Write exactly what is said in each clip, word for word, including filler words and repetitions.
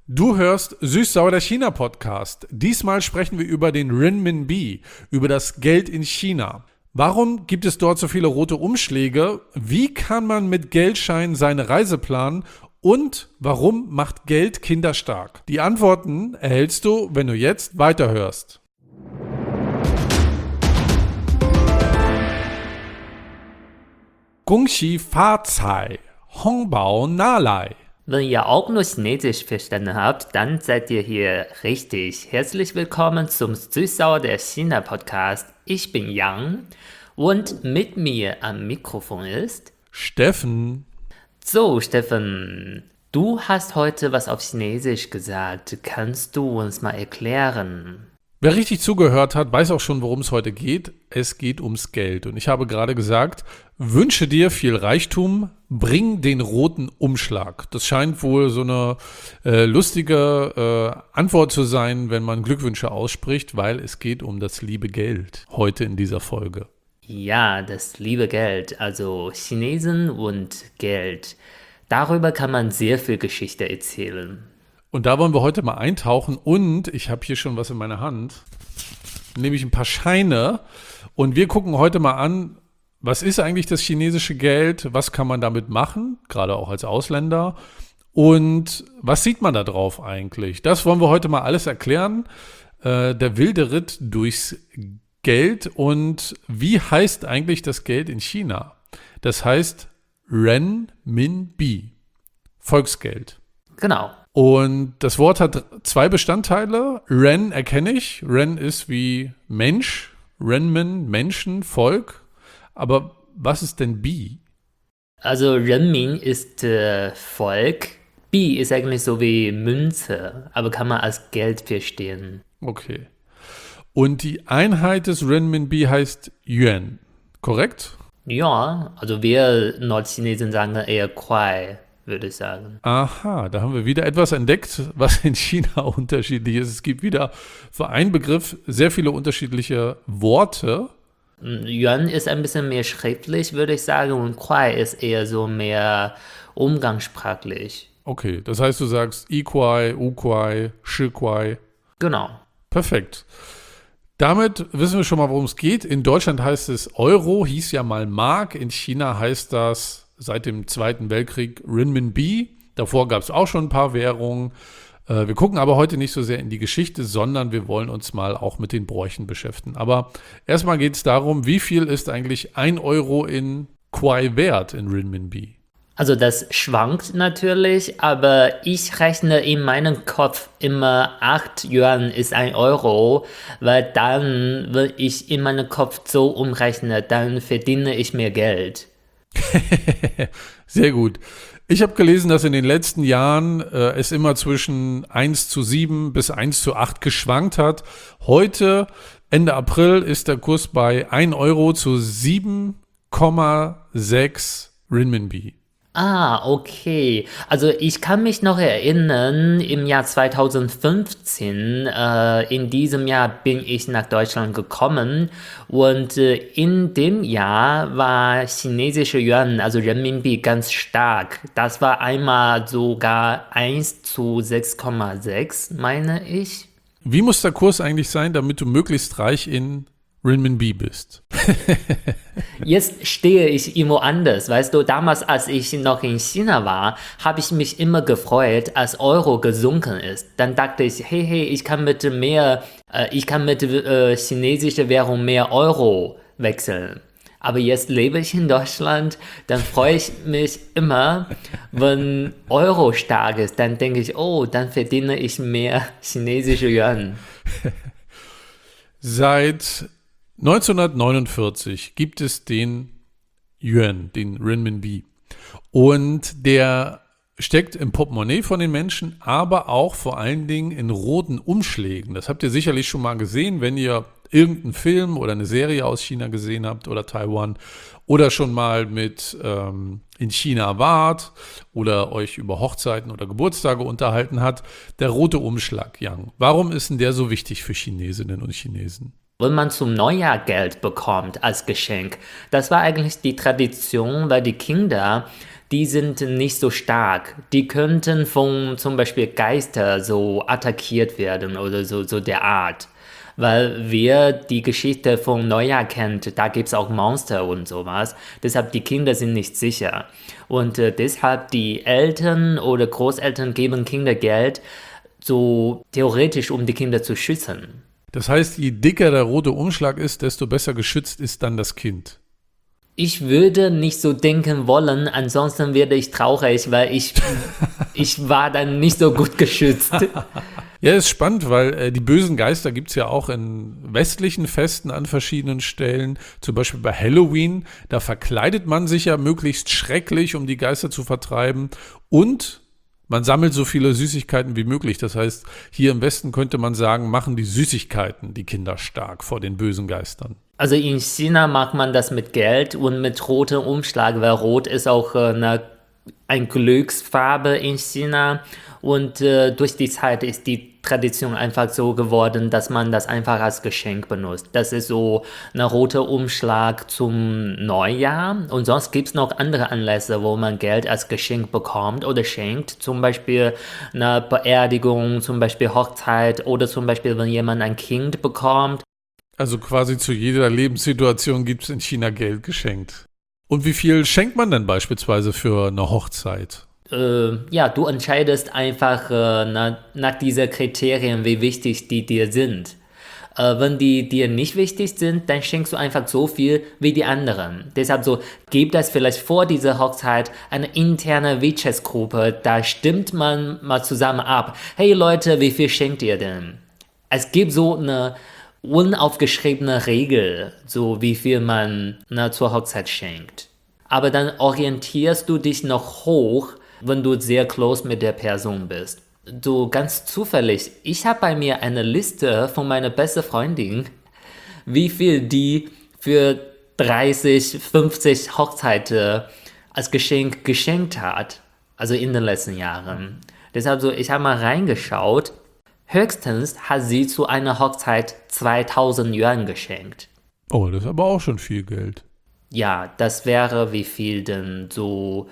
Du hörst Süß-Sauer der China-Podcast. Diesmal sprechen wir über den Renminbi, über das Geld in China. Warum gibt es dort so viele rote Umschläge? Wie kann man mit Geldscheinen seine Reise planen? Und warum macht Geld Kinder stark? Die Antworten erhältst du, wenn du jetzt weiterhörst. Gongxi Fa Cai, Hongbao Nalai. Wenn ihr auch nur Chinesisch verstanden habt, dann seid ihr hier richtig. Herzlich willkommen zum Süß-Sauer der China-Podcast. Ich bin Yang und mit mir am Mikrofon ist Steffen. So, Steffen, du hast heute was auf Chinesisch gesagt. Kannst du uns mal erklären? Wer richtig zugehört hat, weiß auch schon, worum es heute geht. Es geht ums Geld. Und ich habe gerade gesagt, wünsche dir viel Reichtum, bring den roten Umschlag. Das scheint wohl so eine äh, lustige äh, Antwort zu sein, wenn man Glückwünsche ausspricht, weil es geht um das liebe Geld heute in dieser Folge. Ja, das liebe Geld, also Chinesen und Geld. Darüber kann man sehr viel Geschichte erzählen. Und da wollen wir heute mal eintauchen und ich habe hier schon was in meiner Hand, nämlich ein paar Scheine und wir gucken heute mal an, was ist eigentlich das chinesische Geld, was kann man damit machen, gerade auch als Ausländer und was sieht man da drauf eigentlich? Das wollen wir heute mal alles erklären, äh, der wilde Ritt durchs Geld und wie heißt eigentlich das Geld in China? Das heißt Renminbi, Volksgeld. Genau. Und das Wort hat zwei Bestandteile. Ren erkenne ich. Ren ist wie Mensch. Renmin, Menschen, Volk. Aber was ist denn Bi? Also Renmin ist äh, Volk. Bi ist eigentlich so wie Münze, aber kann man als Geld verstehen. Okay. Und die Einheit des Renminbi heißt Yuan, korrekt? Ja, also wir Nordchinesen sagen eher Kuai, würde ich sagen. Aha, da haben wir wieder etwas entdeckt, was in China unterschiedlich ist. Es gibt wieder für einen Begriff sehr viele unterschiedliche Worte. Yuan ist ein bisschen mehr schriftlich, würde ich sagen, und Kuai ist eher so mehr umgangssprachlich. Okay, das heißt, du sagst I-Kuai, U-Kuai, Shi-Kuai. Genau. Perfekt. Damit wissen wir schon mal, worum es geht. In Deutschland heißt es Euro, hieß ja mal Mark. In China heißt das seit dem Zweiten Weltkrieg Renminbi. Davor gab es auch schon ein paar Währungen. Wir gucken aber heute nicht so sehr in die Geschichte, sondern wir wollen uns mal auch mit den Bräuchen beschäftigen. Aber erstmal geht es darum, wie viel ist eigentlich ein Euro in Kuai wert in Renminbi? Also das schwankt natürlich, aber ich rechne in meinem Kopf immer acht Yuan ist ein Euro, weil dann, wenn ich in meinem Kopf so umrechne, dann verdiene ich mehr Geld. Sehr gut. Ich habe gelesen, dass in den letzten Jahren äh, es immer zwischen eins zu sieben bis eins zu acht geschwankt hat. Heute, Ende April, ist der Kurs bei ein Euro zu sieben Komma sechs Renminbi. Ah, okay. Also ich kann mich noch erinnern, im Jahr zweitausendfünfzehn, äh, in diesem Jahr bin ich nach Deutschland gekommen und äh, in dem Jahr war chinesische Yuan, also Renminbi, ganz stark. Das war einmal sogar eins zu sechs Komma sechs, meine ich. Wie muss der Kurs eigentlich sein, damit du möglichst reich in Renminbi bist? Jetzt stehe ich irgendwo anders. Weißt du, damals, als ich noch in China war, habe ich mich immer gefreut, als Euro gesunken ist. Dann dachte ich, hey, hey, ich kann mit mehr, äh, ich kann mit äh, chinesischer Währung mehr Euro wechseln. Aber jetzt lebe ich in Deutschland, dann freue ich mich immer, wenn Euro stark ist. Dann denke ich, oh, dann verdiene ich mehr chinesische Yuan. Seit neunzehnhundertneunundvierzig gibt es den Yuan, den Renminbi. Und der steckt im Portemonnaie von den Menschen, aber auch vor allen Dingen in roten Umschlägen. Das habt ihr sicherlich schon mal gesehen, wenn ihr irgendeinen Film oder eine Serie aus China gesehen habt oder Taiwan oder schon mal mit ähm, in China wart oder euch über Hochzeiten oder Geburtstage unterhalten hat. Der rote Umschlag, Yang. Warum ist denn der so wichtig für Chinesinnen und Chinesen? Wenn man zum Neujahr Geld bekommt als Geschenk, das war eigentlich die Tradition, weil die Kinder, die sind nicht so stark. Die könnten von zum Beispiel Geister so attackiert werden oder so, so der Art. Weil wer die Geschichte von Neujahr kennt, da gibt es auch Monster und sowas. Deshalb die Kinder sind nicht sicher. Und äh, deshalb die Eltern oder Großeltern geben Kinder Geld, so theoretisch, um die Kinder zu schützen. Das heißt, je dicker der rote Umschlag ist, desto besser geschützt ist dann das Kind. Ich würde nicht so denken wollen, ansonsten werde ich traurig, weil ich, ich war dann nicht so gut geschützt. Ja, ist spannend, weil äh, die bösen Geister gibt es ja auch in westlichen Festen an verschiedenen Stellen. Zum Beispiel bei Halloween, da verkleidet man sich ja möglichst schrecklich, um die Geister zu vertreiben. Und man sammelt so viele Süßigkeiten wie möglich. Das heißt, hier im Westen könnte man sagen, machen die Süßigkeiten die Kinder stark vor den bösen Geistern. Also in China macht man das mit Geld und mit rotem Umschlag, weil Rot ist auch äh, eine, eine Glücksfarbe in China. Und äh, durch die Zeit ist die Tradition einfach so geworden, dass man das einfach als Geschenk benutzt. Das ist so ein roter Umschlag zum Neujahr. Und sonst gibt es noch andere Anlässe, wo man Geld als Geschenk bekommt oder schenkt. Zum Beispiel eine Beerdigung, zum Beispiel Hochzeit oder zum Beispiel, wenn jemand ein Kind bekommt. Also quasi zu jeder Lebenssituation gibt es in China Geld geschenkt. Und wie viel schenkt man denn beispielsweise für eine Hochzeit? Äh, ja, du entscheidest einfach äh, nach, nach diesen Kriterien, wie wichtig die dir sind. Äh, wenn die dir nicht wichtig sind, dann schenkst du einfach so viel wie die anderen. Deshalb so, gibt es vielleicht vor dieser Hochzeit eine interne WeChat-Gruppe, da stimmt man mal zusammen ab. Hey Leute, wie viel schenkt ihr denn? Es gibt so eine unaufgeschriebene Regel, so wie viel man na, zur Hochzeit schenkt. Aber dann orientierst du dich noch hoch, wenn du sehr close mit der Person bist. So ganz zufällig, ich habe bei mir eine Liste von meiner besten Freundin, wie viel die für dreißig, fünfzig Hochzeiten als Geschenk geschenkt hat. Also in den letzten Jahren. Deshalb so, ich habe mal reingeschaut. Höchstens hat sie zu einer Hochzeit zweitausend Yuan geschenkt. Oh, das ist aber auch schon viel Geld. Ja, das wäre wie viel denn? So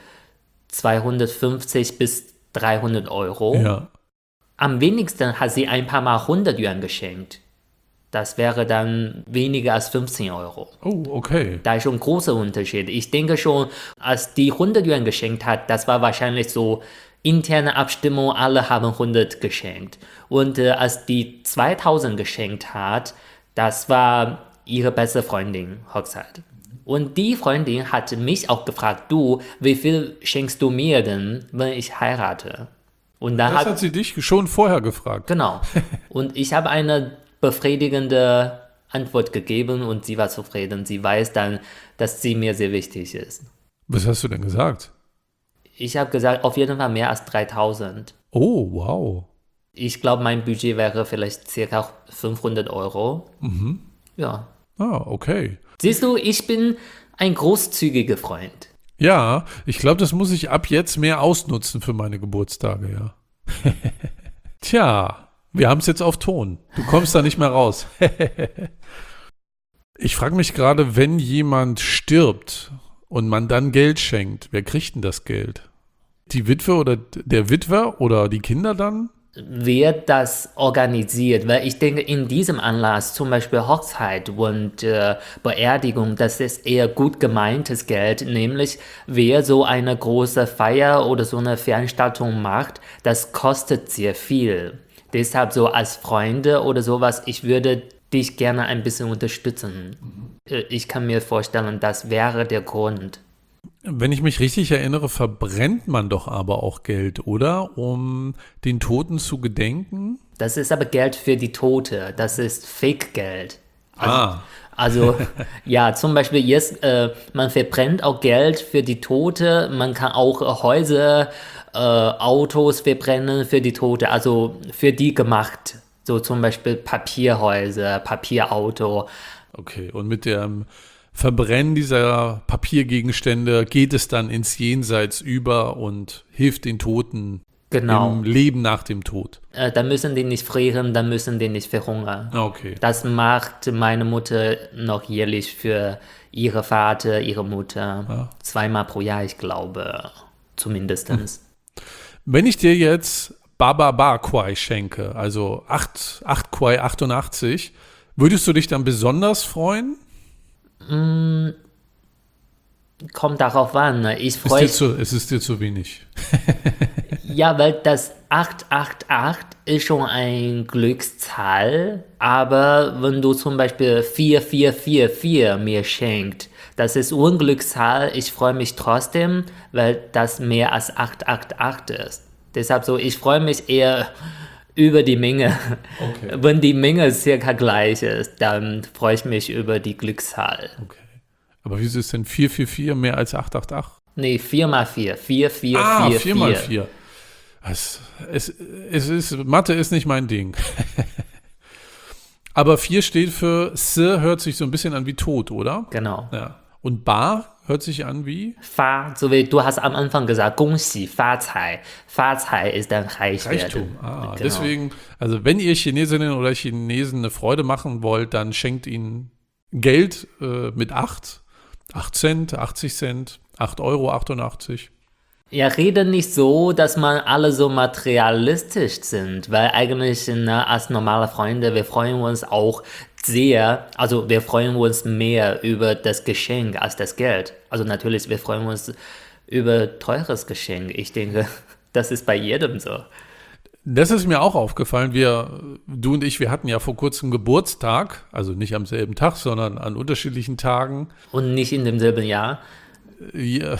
zweihundertfünfzig bis dreihundert Euro. Ja. Am wenigsten hat sie ein paar Mal hundert Yuan geschenkt. Das wäre dann weniger als fünfzehn Euro. Oh, okay. Da ist schon ein großer Unterschied. Ich denke schon, als die hundert Yuan geschenkt hat, das war wahrscheinlich so interne Abstimmung, alle haben hundert geschenkt. Und äh, als die zweitausend geschenkt hat, das war ihre beste Freundin Hochzeit. Und die Freundin hat mich auch gefragt, du, wie viel schenkst du mir denn, wenn ich heirate? Und dann Das hat, hat sie dich schon vorher gefragt. Genau. Und ich habe eine befriedigende Antwort gegeben und sie war zufrieden. Sie weiß dann, dass sie mir sehr wichtig ist. Was hast du denn gesagt? Ich habe gesagt, auf jeden Fall mehr als dreitausend. Oh, wow. Ich glaube, mein Budget wäre vielleicht circa fünfhundert Euro. Mhm. Ja. Ah, okay. Siehst du, ich bin ein großzügiger Freund. Ja, ich glaube, das muss ich ab jetzt mehr ausnutzen für meine Geburtstage, ja. Tja, wir haben es jetzt auf Ton. Du kommst da nicht mehr raus. Ich frage mich gerade, wenn jemand stirbt und man dann Geld schenkt, wer kriegt denn das Geld? Die Witwe oder der Witwer oder die Kinder dann? Wer das organisiert, weil ich denke, in diesem Anlass, zum Beispiel Hochzeit und äh, Beerdigung, das ist eher gut gemeintes Geld, nämlich wer so eine große Feier oder so eine Veranstaltung macht, das kostet sehr viel. Deshalb so als Freunde oder sowas, ich würde dich gerne ein bisschen unterstützen. Mhm. Ich kann mir vorstellen, das wäre der Grund. Wenn ich mich richtig erinnere, verbrennt man doch aber auch Geld, oder? Um den Toten zu gedenken? Das ist aber Geld für die Tote. Das ist Fake-Geld. Also, ah. Also, ja, zum Beispiel jetzt, äh, man verbrennt auch Geld für die Tote. Man kann auch äh, Häuser, äh, Autos verbrennen für die Tote. Also für die gemacht. So zum Beispiel Papierhäuser, Papierauto. Okay, und mit dem Verbrennen dieser Papiergegenstände geht es dann ins Jenseits über und hilft den Toten genau. im Leben nach dem Tod. Äh, da müssen die nicht frieren, da müssen die nicht verhungern. Okay. Das macht meine Mutter noch jährlich für ihre Vater, ihre Mutter. Ja. Zweimal pro Jahr, ich glaube. zumindestens. Wenn ich dir jetzt Bababa Kwai schenke, also acht Kwai achtundachtzig, würdest du dich dann besonders freuen? Mm, kommt darauf an. Ne? Ich Ist freue dir mich. zu, es ist dir zu wenig. Ja, weil das acht acht acht ist schon ein Glückszahl, aber wenn du zum Beispiel vier vier vier vier mir schenkst, das ist Unglückszahl, ich freue mich trotzdem, weil das mehr als acht acht acht ist. Deshalb so, ich freue mich eher über die Menge. Okay. Wenn die Menge circa gleich ist, dann freue ich mich über die Glückszahl. Okay. Aber wieso ist denn vier vier vier mehr als acht acht acht? Nee, vier mal vier. vier vier Ah, vier vier mal vier. Es, es, es ist, Mathe ist nicht mein Ding. Aber vier steht für S, hört sich so ein bisschen an wie Tod, oder? Genau. Ja. Und Bar hört sich an wie? Fa, so wie du hast am Anfang gesagt, 恭喜发财. 发财 ist dann reich Reichtum. werden. Ah, Genau. deswegen, also wenn ihr Chinesinnen oder Chinesen eine Freude machen wollt, dann schenkt ihnen Geld äh, mit acht, acht Cent, achtzig Cent, acht Euro achtundachtzig. Ja, rede nicht so, dass man alle so materialistisch sind, weil eigentlich ne, als normale Freunde, wir freuen uns auch sehr, also wir freuen uns mehr über das Geschenk als das Geld. Also natürlich, wir freuen uns über teures Geschenk. Ich denke, das ist bei jedem so. Das ist mir auch aufgefallen. Wir, du und ich, wir hatten ja vor kurzem Geburtstag, also nicht am selben Tag, sondern an unterschiedlichen Tagen. Und nicht in demselben Jahr. Ja.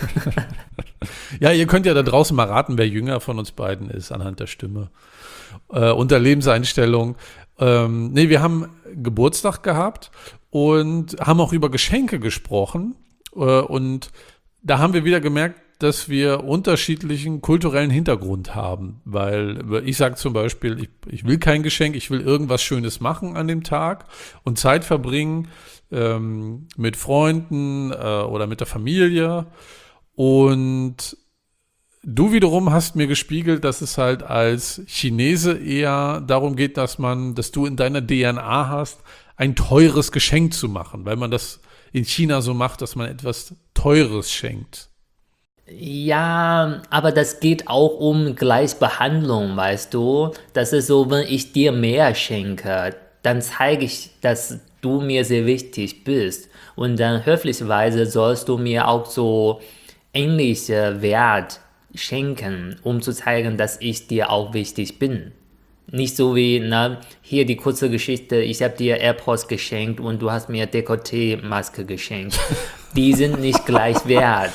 Ja, ihr könnt ja da draußen mal raten, wer jünger von uns beiden ist, anhand der Stimme äh, und der Lebenseinstellung. Ähm, nee, wir haben Geburtstag gehabt und haben auch über Geschenke gesprochen. Äh, und da haben wir wieder gemerkt, dass wir unterschiedlichen kulturellen Hintergrund haben. Weil ich sage zum Beispiel, ich, ich will kein Geschenk, ich will irgendwas Schönes machen an dem Tag und Zeit verbringen ähm, mit Freunden äh, oder mit der Familie. Und du wiederum hast mir gespiegelt, dass es halt als Chinese eher darum geht, dass man, dass du in deiner D N A hast, ein teures Geschenk zu machen, weil man das in China so macht, dass man etwas Teures schenkt. Ja, aber das geht auch um Gleichbehandlung, weißt du? Das ist so, wenn ich dir mehr schenke, dann zeige ich, dass du mir sehr wichtig bist. Und dann höflicherweise sollst du mir auch so ähnliche Wert schenken, um zu zeigen, dass ich dir auch wichtig bin. Nicht so wie, na, hier die kurze Geschichte, ich habe dir AirPods geschenkt und du hast mir Dekolleté-Maske geschenkt. Die sind nicht gleich wert.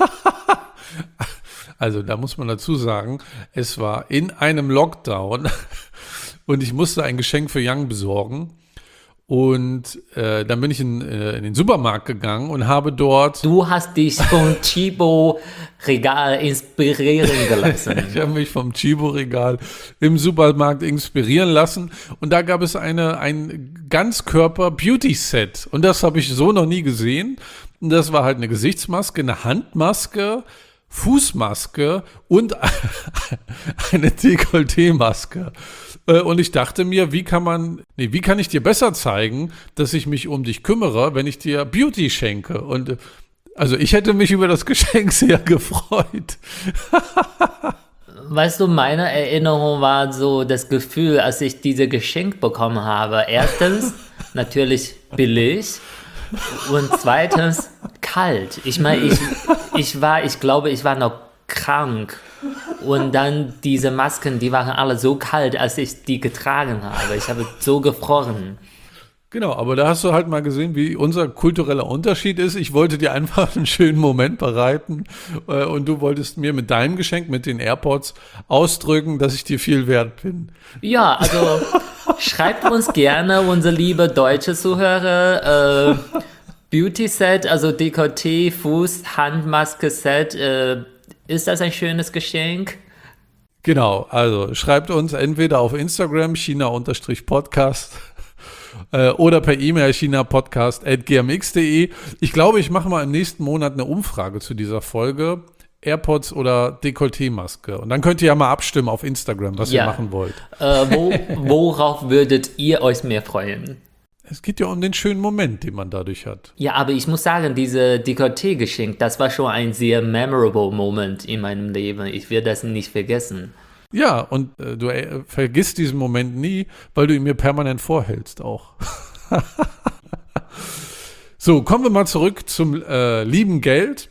Also da muss man dazu sagen, es war in einem Lockdown und ich musste ein Geschenk für Yang besorgen. Und äh, dann bin ich in, äh, in den Supermarkt gegangen und habe dort... Du hast dich vom Chibo-Regal inspirieren gelassen. Ich habe mich vom Chibo-Regal im Supermarkt inspirieren lassen. Und da gab es eine, ein Ganzkörper-Beauty-Set. Und das habe ich so noch nie gesehen. Und das war halt eine Gesichtsmaske, eine Handmaske, Fußmaske und eine Dekolleté-Maske. Und ich dachte mir, wie kann man, nee, wie kann ich dir besser zeigen, dass ich mich um dich kümmere, wenn ich dir Beauty schenke? Und also ich hätte mich über das Geschenk sehr gefreut. Weißt du, meine Erinnerung war so das Gefühl, als ich diese Geschenk bekommen habe. Erstens, natürlich billig. Und zweitens, kalt. Ich meine, ich, ich war, ich glaube, ich war noch krank. Und dann diese Masken, die waren alle so kalt, als ich die getragen habe. Ich habe so gefroren. Genau, aber da hast du halt mal gesehen, wie unser kultureller Unterschied ist. Ich wollte dir einfach einen schönen Moment bereiten äh, und du wolltest mir mit deinem Geschenk, mit den AirPods, ausdrücken, dass ich dir viel wert bin. Ja, also schreibt uns gerne, unsere liebe deutsche Zuhörer, äh, Beauty-Set, also Dekolleté, Fuß, Handmaske-Set, äh, ist das ein schönes Geschenk? Genau, also schreibt uns entweder auf Instagram china-podcast äh, oder per E-Mail chinapodcast at g m x punkt d e. Ich glaube, ich mache mal im nächsten Monat eine Umfrage zu dieser Folge. AirPods oder Dekolleté-Maske. Und dann könnt ihr ja mal abstimmen auf Instagram, was Ja. ihr machen wollt. Äh, wo, worauf würdet ihr euch mehr freuen? Es geht ja um den schönen Moment, den man dadurch hat. Ja, aber ich muss sagen, diese Dekolleté-Geschenk, das war schon ein sehr memorable Moment in meinem Leben. Ich werde das nicht vergessen. Ja, und äh, du äh, vergisst diesen Moment nie, weil du ihn mir permanent vorhältst auch. So, kommen wir mal zurück zum äh, lieben Geld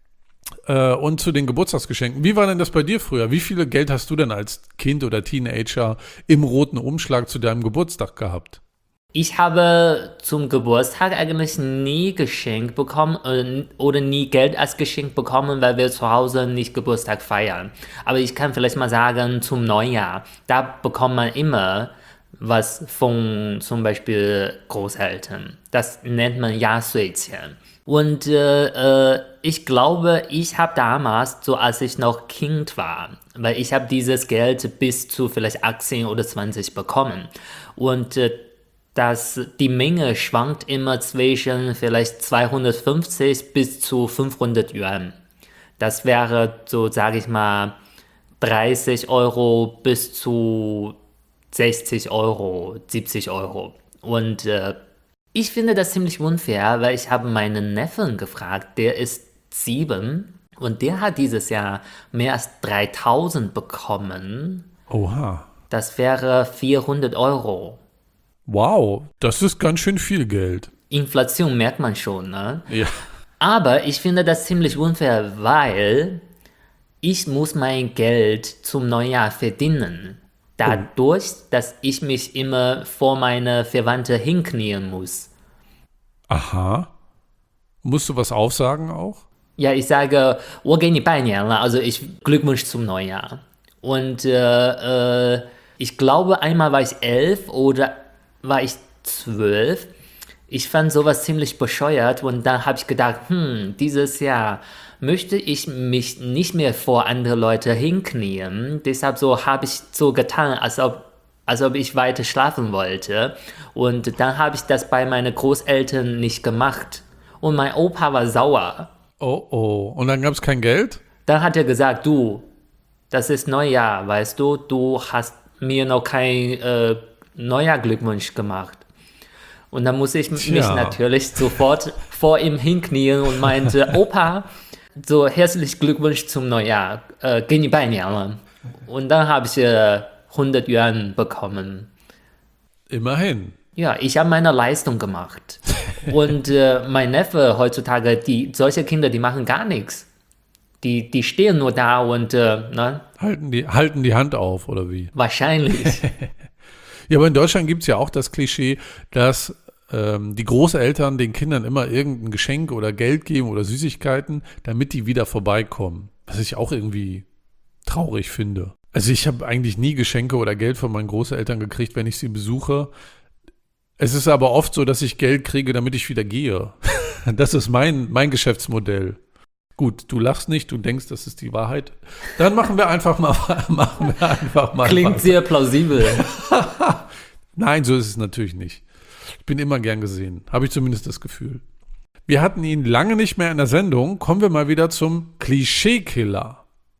äh, und zu den Geburtstagsgeschenken. Wie war denn das bei dir früher? Wie viel Geld hast du denn als Kind oder Teenager im roten Umschlag zu deinem Geburtstag gehabt? Ich habe zum Geburtstag eigentlich nie Geschenk bekommen äh, oder nie Geld als Geschenk bekommen, weil wir zu Hause nicht Geburtstag feiern. Aber ich kann vielleicht mal sagen, zum Neujahr, da bekommt man immer was von zum Beispiel Großeltern. Das nennt man Jahressuiqian. Und äh, äh, ich glaube, ich habe damals, so als ich noch Kind war, weil ich habe dieses Geld bis zu vielleicht achtzehn oder zwanzig bekommen. Und äh, dass die Menge schwankt immer zwischen vielleicht zweihundertfünfzig bis zu fünfhundert Yuan. Das wäre so, sage ich mal, dreißig Euro bis zu sechzig Euro, siebzig Euro. Und äh, ich finde das ziemlich unfair, weil ich habe meinen Neffen gefragt, der ist sieben und der hat dieses Jahr mehr als dreitausend bekommen. Oha. Das wäre vierhundert Euro. Wow, das ist ganz schön viel Geld. Inflation merkt man schon, ne? Ja. Aber ich finde das ziemlich unfair, weil ich muss mein Geld zum Neujahr verdienen. Dadurch, dass ich mich immer vor meine Verwandte hinknien muss. Aha. Musst du was aufsagen auch? Ja, ich sage, 我给你拜年了, also ich Glückwunsch zum Neujahr. Und äh, äh, ich glaube, einmal war ich elf oder war ich zwölf. Ich fand sowas ziemlich bescheuert und dann habe ich gedacht, hm, dieses Jahr möchte ich mich nicht mehr vor andere Leute hinknien. Deshalb so habe ich so getan, als ob, als ob ich weiter schlafen wollte. Und dann habe ich das bei meinen Großeltern nicht gemacht. Und mein Opa war sauer. Oh oh. Und dann gab es kein Geld? Dann hat er gesagt, du, das ist Neujahr, weißt du, du hast mir noch kein äh, Neujahr-Glückwunsch gemacht. Und dann muss ich mich Tja. natürlich sofort vor ihm hinknien und meinte, Opa, so herzlichen Glückwunsch zum Neujahr, äh, 给你拜年了. Und dann habe ich äh, hundert Yuan bekommen. Immerhin. Ja, ich habe meine Leistung gemacht. Und äh, mein Neffe heutzutage, die, solche Kinder, die machen gar nichts. Die, die stehen nur da und, äh, ne? Halten die, halten die Hand auf, oder wie? Wahrscheinlich. Ja, aber in Deutschland gibt es ja auch das Klischee, dass ähm, die Großeltern den Kindern immer irgendein Geschenk oder Geld geben oder Süßigkeiten, damit die wieder vorbeikommen. Was ich auch irgendwie traurig finde. Also ich habe eigentlich nie Geschenke oder Geld von meinen Großeltern gekriegt, wenn ich sie besuche. Es ist aber oft so, dass ich Geld kriege, damit ich wieder gehe. Das ist mein, mein Geschäftsmodell. Gut, du lachst nicht, du denkst, das ist die Wahrheit. Dann machen wir einfach mal, machen wir einfach mal. Klingt weiter. sehr plausibel. Nein, so ist es natürlich nicht. Ich bin immer gern gesehen, habe ich zumindest das Gefühl. Wir hatten ihn lange nicht mehr in der Sendung. Kommen wir mal wieder zum Klischeekiller.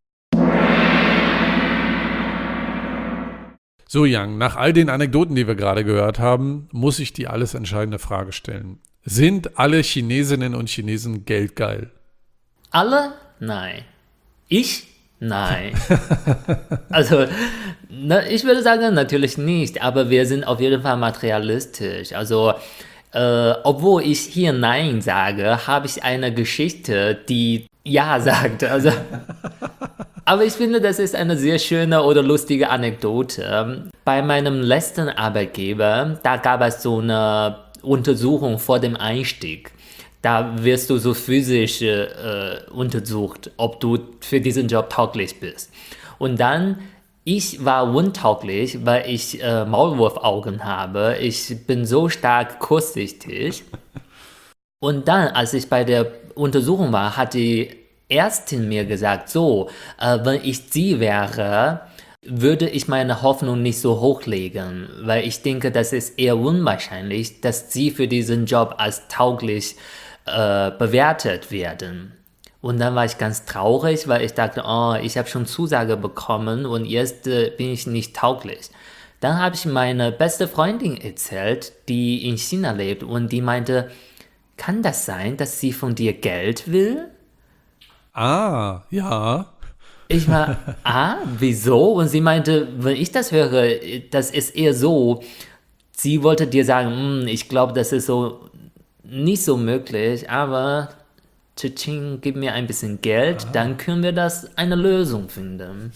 So, Yang, nach all den Anekdoten, die wir gerade gehört haben, muss ich die alles entscheidende Frage stellen. Sind alle Chinesinnen und Chinesen geldgeil? Alle? Nein. Ich? Nein. Also, na, ich würde sagen, natürlich nicht, aber wir sind auf jeden Fall materialistisch. Also, äh, obwohl ich hier Nein sage, habe ich eine Geschichte, die Ja sagt. Also, aber ich finde, das ist eine sehr schöne oder lustige Anekdote. Bei meinem letzten Arbeitgeber, da gab es so eine Untersuchung vor dem Einstieg. Da wirst du so physisch äh, untersucht, ob du für diesen Job tauglich bist. Und dann, ich war untauglich, weil ich äh, Maulwurfaugen habe. Ich bin so stark kurzsichtig. Und dann, als ich bei der Untersuchung war, hat die Ärztin mir gesagt, so, äh, wenn ich sie wäre, würde ich meine Hoffnung nicht so hochlegen, weil ich denke, das ist eher unwahrscheinlich, dass sie für diesen Job als tauglich äh, bewertet werden. Und dann war ich ganz traurig, weil ich dachte, oh, ich habe schon Zusage bekommen und jetzt äh, bin ich nicht tauglich. Dann habe ich meine beste Freundin erzählt, die in China lebt und die meinte, kann das sein, dass sie von dir Geld will? Ah, ja. Ich war, ah, wieso? Und sie meinte, wenn ich das höre, das ist eher so, sie wollte dir sagen, "Hm, ich glaube, das ist so nicht so möglich, aber Tsching, gib mir ein bisschen Geld, dann können wir das eine Lösung finden."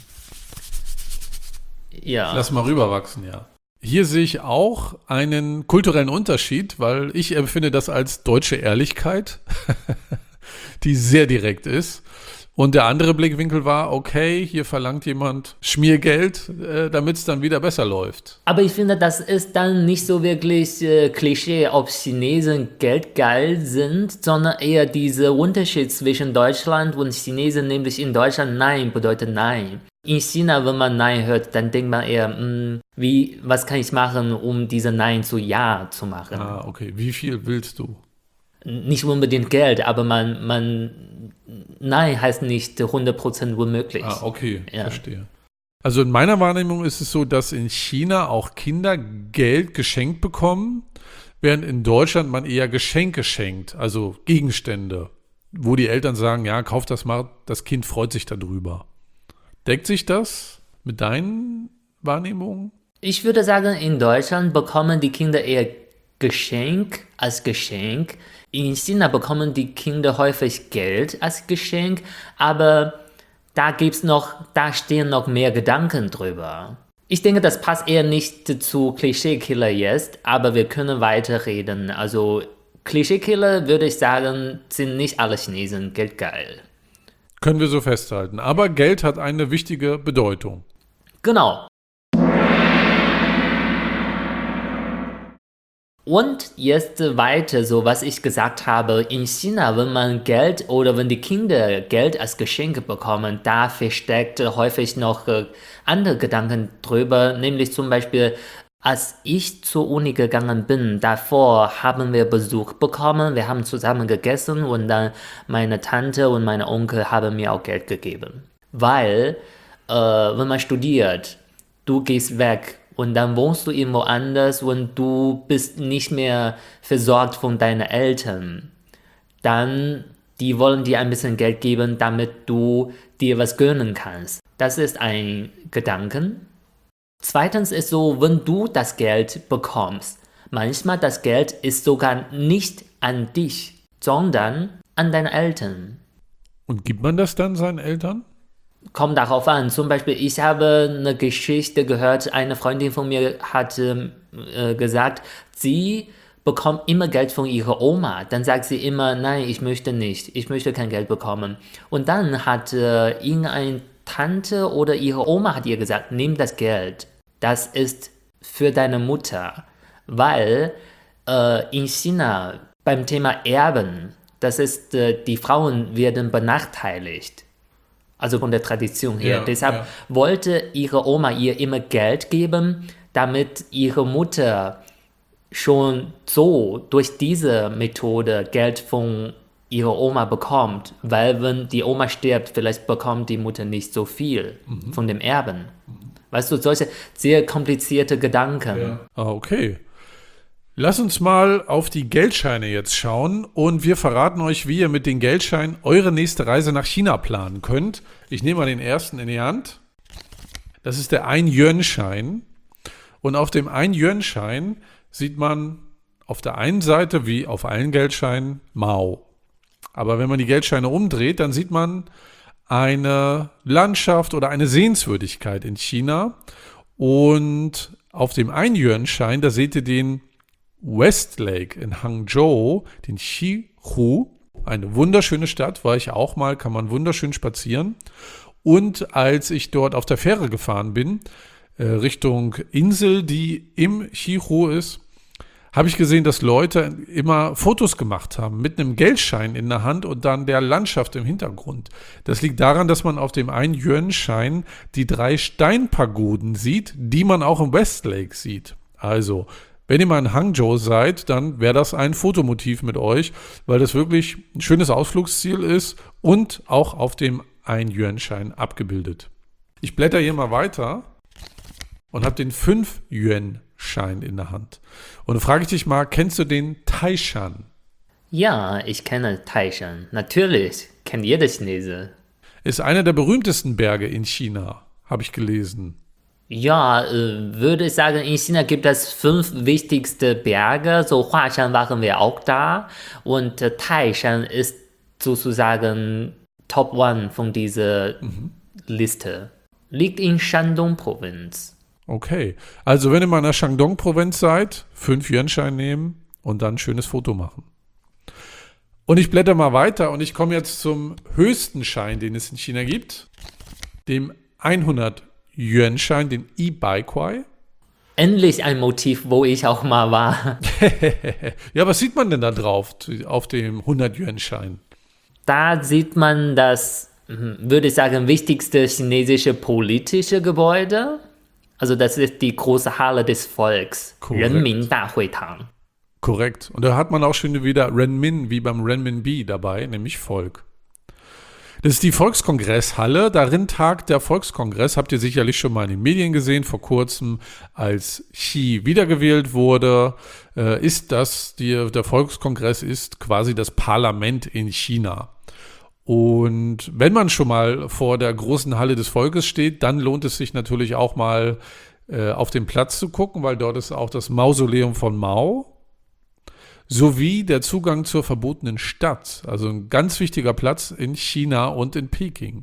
Ja. Lass mal rüberwachsen, ja. Hier sehe ich auch einen kulturellen Unterschied, weil ich empfinde das als deutsche Ehrlichkeit, die sehr direkt ist. Und der andere Blickwinkel war, okay, hier verlangt jemand Schmiergeld, äh, damit es dann wieder besser läuft. Aber ich finde, das ist dann nicht so wirklich äh, Klischee, ob Chinesen geldgeil sind, sondern eher dieser Unterschied zwischen Deutschland und Chinesen, nämlich in Deutschland Nein bedeutet Nein. In China, wenn man Nein hört, dann denkt man eher, mh, wie, was kann ich machen, um diese Nein zu Ja zu machen? Ah, okay. Wie viel willst du? Nicht unbedingt Geld, aber man, man, Nein heißt nicht hundert Prozent unmöglich. Ah, okay, Ja. verstehe. Also in meiner Wahrnehmung ist es so, dass in China auch Kinder Geld geschenkt bekommen, während in Deutschland man eher Geschenke schenkt, also Gegenstände, wo die Eltern sagen, ja, kauf das mal, das Kind freut sich darüber. Deckt sich das mit deinen Wahrnehmungen? Ich würde sagen, in Deutschland bekommen die Kinder eher Geschenk als Geschenk. In China bekommen die Kinder häufig Geld als Geschenk, aber da gibt's noch, da stehen noch mehr Gedanken drüber. Ich denke, das passt eher nicht zu Klischeekiller jetzt, aber wir können weiterreden. Also Klischeekiller, würde ich sagen, sind nicht alle Chinesen geldgeil. Können wir so festhalten. Aber Geld hat eine wichtige Bedeutung. Genau. Und jetzt weiter, so was ich gesagt habe, in China, wenn man Geld oder wenn die Kinder Geld als Geschenk bekommen, da versteckt häufig noch äh, andere Gedanken drüber, nämlich zum Beispiel, als ich zur Uni gegangen bin, davor haben wir Besuch bekommen, wir haben zusammen gegessen und dann meine Tante und meine Onkel haben mir auch Geld gegeben. Weil, äh, wenn man studiert, du gehst weg, und dann wohnst du irgendwo anders und du bist nicht mehr versorgt von deinen Eltern. Dann, die wollen dir ein bisschen Geld geben, damit du dir was gönnen kannst. Das ist ein Gedanken. Zweitens ist so, wenn du das Geld bekommst, manchmal das Geld ist sogar nicht an dich, sondern an deine Eltern. Und gibt man das dann seinen Eltern? Kommt darauf an. Zum Beispiel, ich habe eine Geschichte gehört, eine Freundin von mir hat äh, gesagt, sie bekommt immer Geld von ihrer Oma. Dann sagt sie immer, nein, ich möchte nicht, ich möchte kein Geld bekommen. Und dann hat äh, irgendeine Tante oder ihre Oma hat ihr gesagt, nimm das Geld, das ist für deine Mutter. Weil äh, in China beim Thema Erben, das ist, äh, die Frauen werden benachteiligt. Also von der Tradition her. Ja, Deshalb ja. wollte ihre Oma ihr immer Geld geben, damit ihre Mutter schon so durch diese Methode Geld von ihrer Oma bekommt. Weil wenn die Oma stirbt, vielleicht bekommt die Mutter nicht so viel mhm. von dem Erben. Mhm. Weißt du, solche sehr komplizierte Gedanken. Ja. Ah, okay. Lass uns mal auf die Geldscheine jetzt schauen und wir verraten euch, wie ihr mit den Geldscheinen eure nächste Reise nach China planen könnt. Ich nehme mal den ersten in die Hand. Das ist der ein-Yuan-Schein. Und auf dem ein-Yuan-Schein sieht man auf der einen Seite, wie auf allen Geldscheinen, Mao. Aber wenn man die Geldscheine umdreht, dann sieht man eine Landschaft oder eine Sehenswürdigkeit in China. Und auf dem ein-Yuan-Schein, da seht ihr den Westlake in Hangzhou, den Xihu, eine wunderschöne Stadt, war ich auch mal, kann man wunderschön spazieren. Und als ich dort auf der Fähre gefahren bin, äh, Richtung Insel, die im Xihu ist, habe ich gesehen, dass Leute immer Fotos gemacht haben mit einem Geldschein in der Hand und dann der Landschaft im Hintergrund. Das liegt daran, dass man auf dem ein-Yuan-Schein die drei Steinpagoden sieht, die man auch im Westlake sieht. Also, wenn ihr mal in Hangzhou seid, dann wäre das ein Fotomotiv mit euch, weil das wirklich ein schönes Ausflugsziel ist und auch auf dem ein-Yuan-Schein abgebildet. Ich blätter hier mal weiter. und habe den fünf Yuan Schein in der Hand. Und da frage ich dich mal, kennst du den Taishan? Ja, ich kenne Taishan. Natürlich, kennt jeder Chinese. Ist einer der berühmtesten Berge in China, habe ich gelesen. Ja, äh, würde ich sagen, in China gibt es fünf wichtigste Berge. So Huashan waren wir auch da. Und äh, Taishan ist sozusagen Top One von dieser mhm. Liste. Liegt in Shandong-Provinz. Okay, also wenn ihr mal in der Shandong-Provinz seid, fünf Yuan-Schein nehmen und dann ein schönes Foto machen. Und ich blätter mal weiter und ich komme jetzt zum höchsten Schein, den es in China gibt, dem hundert Yuan Schein, den Yi-Baikwai. Endlich ein Motiv, wo ich auch mal war. Ja, was sieht man denn da drauf, auf dem hundert Yuan Schein? Da sieht man das, würde ich sagen, wichtigste chinesische politische Gebäude. Also das ist die große Halle des Volks, Renmin-Dahuitang. Korrekt. Und da hat man auch schon wieder Renmin wie beim Renminbi dabei, nämlich Volk. Das ist die Volkskongresshalle. Darin tagt der Volkskongress. Habt ihr sicherlich schon mal in den Medien gesehen. Vor kurzem, als Xi wiedergewählt wurde, äh, ist das, die, der Volkskongress ist quasi das Parlament in China. Und wenn man schon mal vor der großen Halle des Volkes steht, dann lohnt es sich natürlich auch mal äh, auf den Platz zu gucken, weil dort ist auch das Mausoleum von Mao sowie der Zugang zur verbotenen Stadt. Also ein ganz wichtiger Platz in China und in Peking.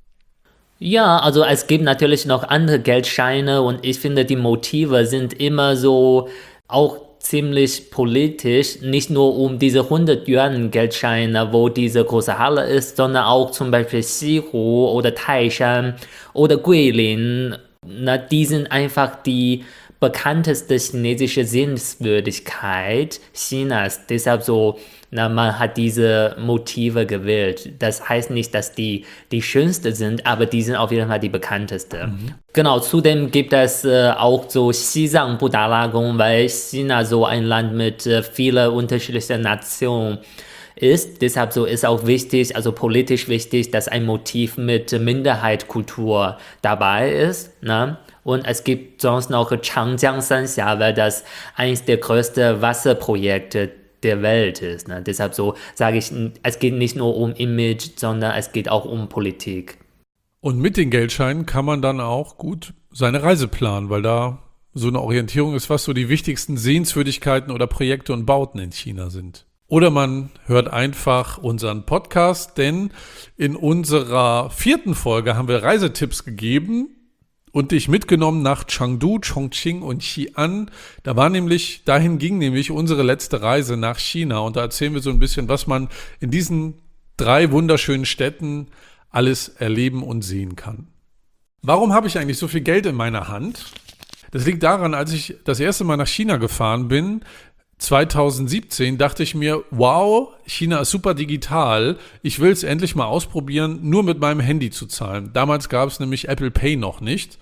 Ja, also es gibt natürlich noch andere Geldscheine und ich finde, die Motive sind immer so auch ziemlich politisch, nicht nur um diese hundert Yuan Geldscheine, wo diese große Halle ist, sondern auch zum Beispiel Xihu oder Taishan oder Guilin. Na, die sind einfach die bekannteste chinesische Sehenswürdigkeit Chinas. Deshalb so, na, man hat diese Motive gewählt. Das heißt nicht, dass die die schönste sind, aber die sind auf jeden Fall die bekannteste. Mhm. Genau, zudem gibt es äh, auch so Xizang Budala-Gong, weil China so ein Land mit äh, vielen unterschiedlichen Nationen ist. Deshalb so ist auch wichtig, also politisch wichtig, dass ein Motiv mit Minderheitskultur dabei ist, ne? Und es gibt sonst noch Changjiang Sanxia, weil das eines der größten Wasserprojekte der Welt ist. Ne? Deshalb so sage ich, es geht nicht nur um Image, sondern es geht auch um Politik. Und mit den Geldscheinen kann man dann auch gut seine Reise planen, weil da so eine Orientierung ist, was so die wichtigsten Sehenswürdigkeiten oder Projekte und Bauten in China sind. Oder man hört einfach unseren Podcast, denn in unserer vierten Folge haben wir Reisetipps gegeben und dich mitgenommen nach Chengdu, Chongqing und Xi'an. Da war nämlich, dahin ging nämlich unsere letzte Reise nach China. Und da erzählen wir so ein bisschen, was man in diesen drei wunderschönen Städten alles erleben und sehen kann. Warum habe ich eigentlich so viel Geld in meiner Hand? Das liegt daran, als ich das erste Mal nach China gefahren bin, zwanzig siebzehn, dachte ich mir, wow, China ist super digital. Ich will es endlich mal ausprobieren, nur mit meinem Handy zu zahlen. Damals gab es nämlich Apple Pay noch nicht.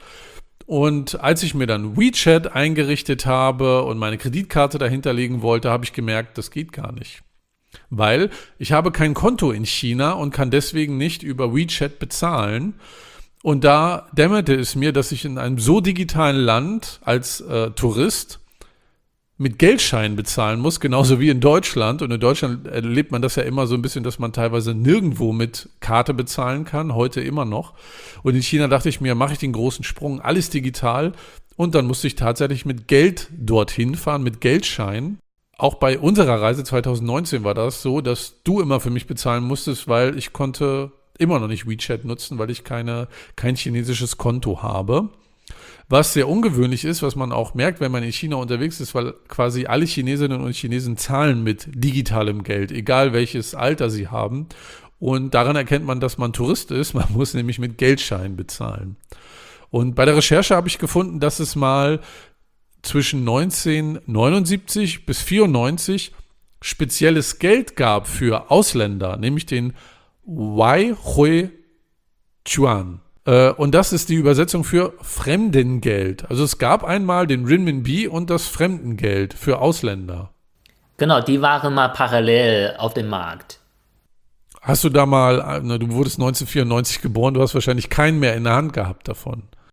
Und als ich mir dann WeChat eingerichtet habe und meine Kreditkarte dahinter legen wollte, habe ich gemerkt, das geht gar nicht. Weil ich habe kein Konto in China und kann deswegen nicht über WeChat bezahlen. Und da dämmerte es mir, dass ich in einem so digitalen Land als äh, Tourist mit Geldscheinen bezahlen muss, genauso wie in Deutschland. Und in Deutschland erlebt man das ja immer so ein bisschen, dass man teilweise nirgendwo mit Karte bezahlen kann, heute immer noch. Und in China dachte ich mir, mache ich den großen Sprung, alles digital. Und dann musste ich tatsächlich mit Geld dorthin fahren, mit Geldscheinen. Auch bei unserer Reise zwanzig neunzehn war das so, dass du immer für mich bezahlen musstest, weil ich konnte immer noch nicht WeChat nutzen, weil ich keine, kein chinesisches Konto habe. Was sehr ungewöhnlich ist, was man auch merkt, wenn man in China unterwegs ist, weil quasi alle Chinesinnen und Chinesen zahlen mit digitalem Geld, egal welches Alter sie haben. Und daran erkennt man, dass man Tourist ist. Man muss nämlich mit Geldscheinen bezahlen. Und bei der Recherche habe ich gefunden, dass es mal zwischen neunzehnhundertneunundsiebzig bis vierundneunzig spezielles Geld gab für Ausländer, nämlich den Wai Hui Chuan. Und das ist die Übersetzung für Fremdengeld. Also es gab einmal den Renminbi und das Fremdengeld für Ausländer. Genau, die waren mal parallel auf dem Markt. Hast du da mal, du wurdest neunzehnhundertvierundneunzig geboren, du hast wahrscheinlich keinen mehr in der Hand gehabt davon.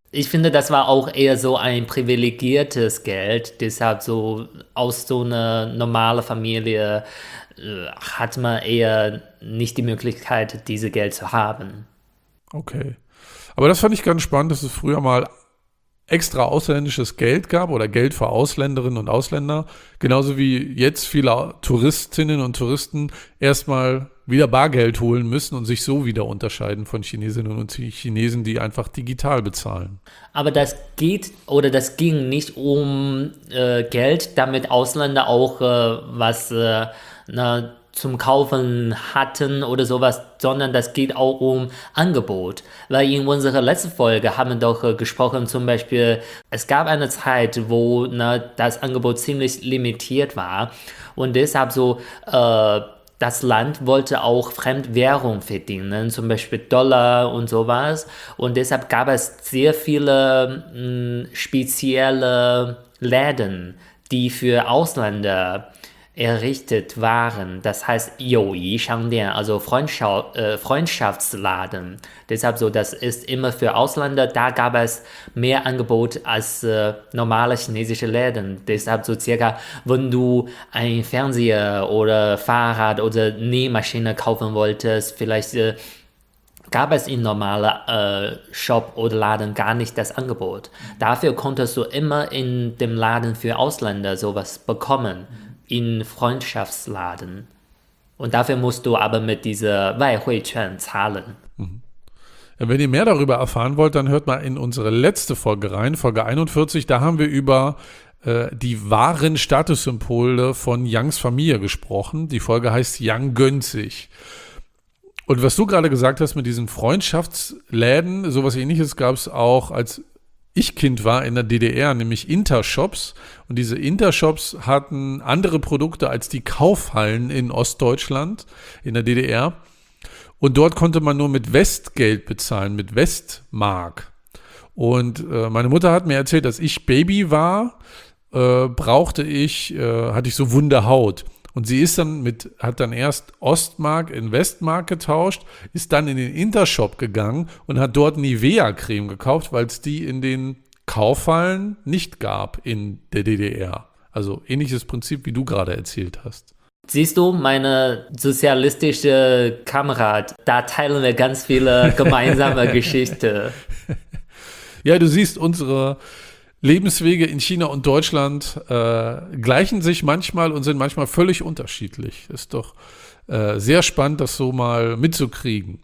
Ich finde, das war auch eher so ein privilegiertes Geld. Deshalb so aus so einer normalen Familie äh, hat man eher nicht die Möglichkeit, diese Geld zu haben. Okay. Aber das fand ich ganz spannend, dass es früher mal extra ausländisches Geld gab oder Geld für Ausländerinnen und Ausländer. Genauso wie jetzt viele Touristinnen und Touristen erstmal wieder Bargeld holen müssen und sich so wieder unterscheiden von Chinesinnen und Chinesen, die einfach digital bezahlen. Aber das geht oder das ging nicht um äh, Geld, damit Ausländer auch äh, was äh, na, zum Kaufen hatten oder sowas, sondern das geht auch um Angebot. Weil in unserer letzten Folge haben wir doch äh, gesprochen, zum Beispiel, es gab eine Zeit, wo ne, das Angebot ziemlich limitiert war und deshalb so äh, das Land wollte auch Fremdwährung verdienen, zum Beispiel Dollar und sowas. Und deshalb gab es sehr viele mh, spezielle Läden, die für Ausländer errichtet waren. Das heißt Youyi Shangdian, also Freundschaft, äh, Freundschaftsladen. Deshalb so, das ist immer für Ausländer. Da gab es mehr Angebot als äh, normale chinesische Läden. Deshalb so circa, wenn du ein Fernseher oder Fahrrad oder Nähmaschine kaufen wolltest, vielleicht äh, gab es in normaler äh, Shop oder Laden gar nicht das Angebot. Dafür konntest du immer in dem Laden für Ausländer sowas bekommen. In Freundschaftsladen. Und dafür musst du aber mit dieser Waihui-Quan zahlen. Mhm. Ja, wenn ihr mehr darüber erfahren wollt, dann hört mal in unsere letzte Folge rein, Folge einundvierzig. Da haben wir über äh, die wahren Statussymbole von Yangs Familie gesprochen. Die Folge heißt Yang gönnt sich. Und was du gerade gesagt hast mit diesen Freundschaftsläden, sowas Ähnliches gab es auch, als ich Kind war in der D D R, nämlich Intershops. Und diese Intershops hatten andere Produkte als die Kaufhallen in Ostdeutschland, in der D D R. Und dort konnte man nur mit Westgeld bezahlen, mit Westmark. Und äh, meine Mutter hat mir erzählt, dass ich Baby war, äh, brauchte ich, äh, hatte ich so wunde Haut. Und sie ist dann mit, hat dann erst Ostmark in Westmark getauscht, ist dann in den Intershop gegangen und hat dort Nivea-Creme gekauft, weil es die in den Kaufhallen nicht gab in der D D R. Also ähnliches Prinzip, wie du gerade erzählt hast. Siehst du, meine sozialistische Kamerad, da teilen wir ganz viele gemeinsame Geschichten. Ja, du siehst, unsere Lebenswege in China und Deutschland äh, gleichen sich manchmal und sind manchmal völlig unterschiedlich. Ist doch äh, sehr spannend, das so mal mitzukriegen.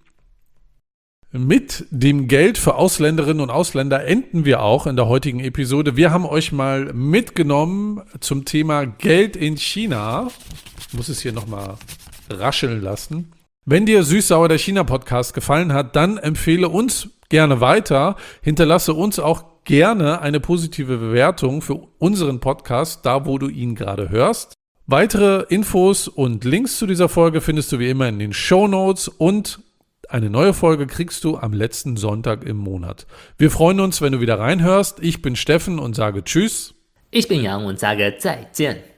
Mit dem Geld für Ausländerinnen und Ausländer enden wir auch in der heutigen Episode. Wir haben euch mal mitgenommen zum Thema Geld in China. Ich muss es hier nochmal rascheln lassen. Wenn dir Süß-Sauer der China-Podcast gefallen hat, dann empfehle uns gerne weiter. Hinterlasse uns auch gerne eine positive Bewertung für unseren Podcast, da wo du ihn gerade hörst. Weitere Infos und Links zu dieser Folge findest du wie immer in den Shownotes und eine neue Folge kriegst du am letzten Sonntag im Monat. Wir freuen uns, wenn du wieder reinhörst. Ich bin Steffen und sage Tschüss. Ich bin Yang und sage 再见.